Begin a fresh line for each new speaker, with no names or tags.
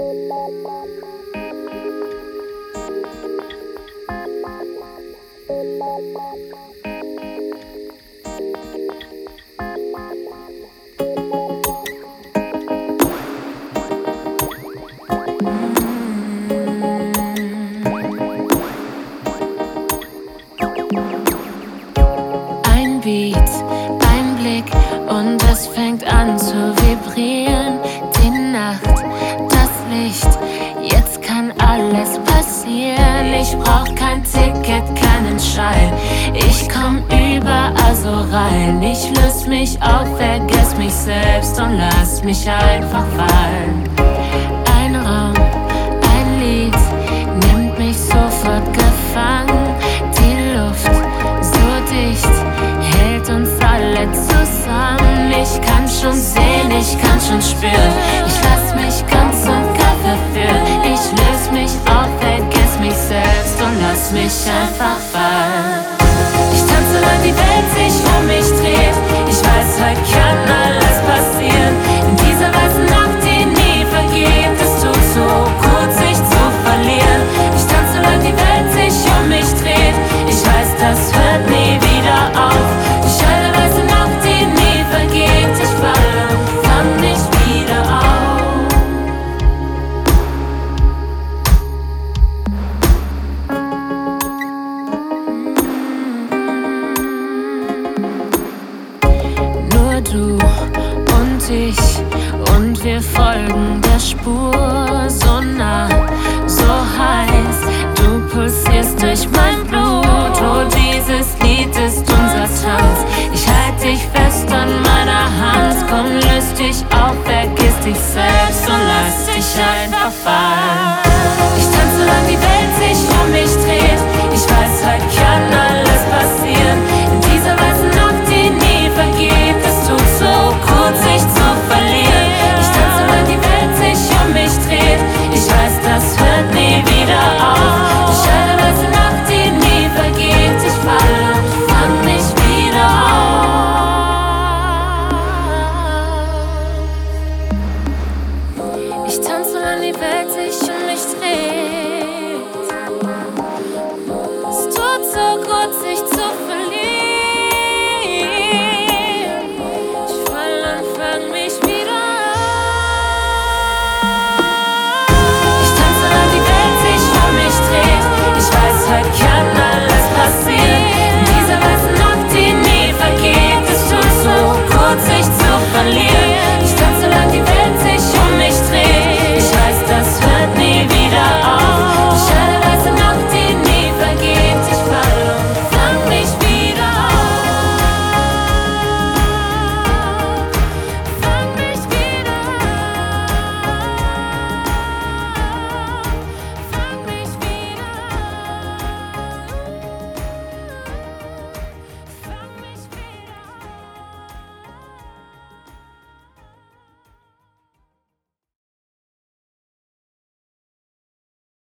Ein Beat, ein Blick und es fängt an zu vibrieren. Die Nacht, das Licht, jetzt kann alles passieren. Ich brauch kein Ticket, keinen Schein. Ich komm überall so rein. Ich löse mich auf, vergess mich selbst und lass mich einfach fallen. Ein Raum, ein Lied nimmt mich sofort gefangen. Die Luft so dicht hält uns alle zusammen. Ich kann schon sehen, ich kann schon spüren. Ich lass mich ganz und gar verführen. Ich löse mich auf, vergess mich selbst und lass mich einfach fallen. Ich tanze, solange die Welt sich um mich dreht. Ich weiß, heute kann alles passieren. In dieser weißen Nacht, die nie vergeht. Es tut so gut, sich zu verlieren. Ich tanze, solange die Welt sich um mich dreht. Ich weiß, das hört nie wieder auf. Ich eine weiße Nacht, die nie vergeht. Ich falle und fang nicht wieder auf. Nur du und ich und wir folgen der Spur. So nah, so heiß, du pulsierst durch mein Blut. Oh, dieses Lied ist unser Tanz. Ich halt dich fest an meiner Hand. Komm, löst dich auf, vergiss dich selbst und lass dich einfach fallen. Ich tanze, solange die Welt sich um mich dreht. Ich weiß, heute kann alles passieren. In dieser weißen Nacht, die nie vergeht. Es tut so gut, sich zu verlieren. Ich tanze, solange die Welt sich um mich dreht. Ich weiß, das hört nie wieder auf. Ich eine weiße Nacht, die nie vergeht. Ich falle und fang nicht wieder auf. Ich tanze, solange die Welt sich um mich dreht.